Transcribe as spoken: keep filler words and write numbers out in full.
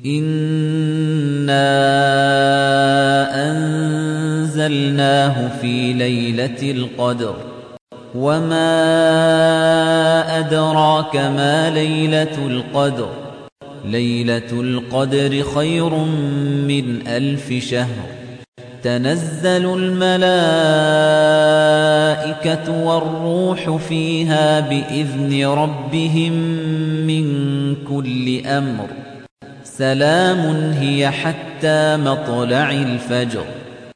إِنَّا أَنزَلْنَاهُ فِي لَيْلَةِ الْقَدْرِ وَمَا أَدْرَاكَ مَا لَيْلَةُ الْقَدْرِ لَيْلَةُ الْقَدْرِ خَيْرٌ مِّنْ أَلْفِ شَهْرٍ تَنَزَّلُ الْمَلَائِكَةُ وَالرُّوحُ فِيهَا بِإِذْنِ رَبِّهِم مِّن كُلِّ أَمْرٍ سَلَامٌ هِيَ حَتَّىٰ مَطْلَعِ الْفَجْرِ